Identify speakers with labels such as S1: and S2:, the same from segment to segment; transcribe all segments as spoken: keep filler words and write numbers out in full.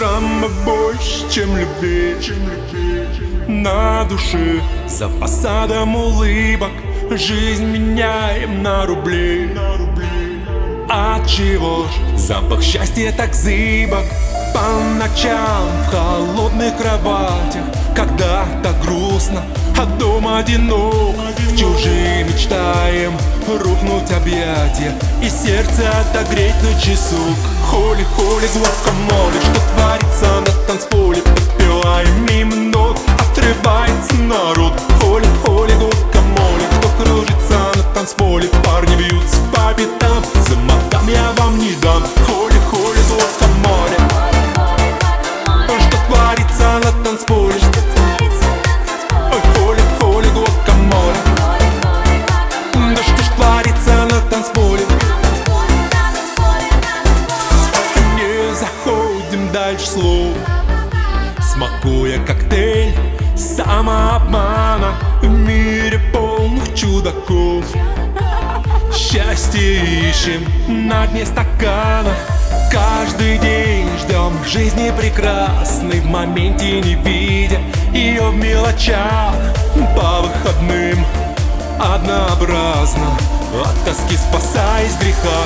S1: Драма больше, чем любви, на душе за фасадом улыбок жизнь меняем на рубли. Отчего ж запах счастья так зыбок по ночам в холодных кроватях, когда так грустно, а дома одинок, в чужие мечтаем рухнуть объятия и сердце отогреть на часок. Холи-холи, гуакамоле, что творится на танцполе, подпеваем мимо нот, отрывается народ. Холи-холи, гуакамоле, кто кружится на танцполе, парни бьются по пятам, за мадам я вам не дам. Холи-холи, гуакамоле, что творится на танцполе, ой, холи-холи, гуакамоле, да что ж творится на танцполе. Не заходим дальше слов, смакуя коктейль самообмана в мире полных чудаков. Счастье ищем на дне стакана, каждый день ждем жизни прекрасной, в моменте не видя ее в мелочах. По выходным однообразно, от тоски спасаясь греха.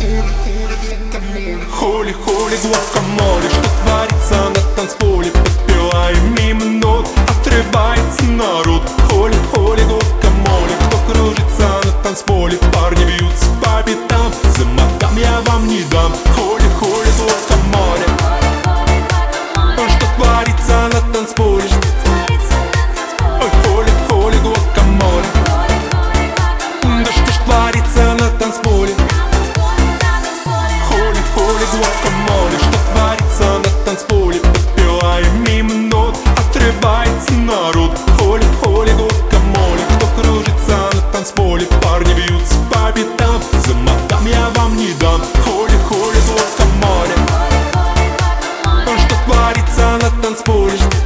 S1: Холи-холи, гуакамоле, что творится на танцполе, подпеваем мимо нот, отрывается народ. Холи-холи, гуакамоле, кто кружится на танцполе, парни бьются по пятам, за мадам я вам не дам. Холи-холи, гуакамоле, что творится на танцполе, ой, холи-холи, гуакамоле, да что ж творится на танцполе. Холи-холи, гуакамоле, что творится на танцполе, подпеваем мимо нот, отрывается народ. Холи-холи, гуакамоле, кто кружится на танцполе, парни бьются по пятам, за мадам я вам не дам. Холи-холи, гуакамоле, что творится на танцполе.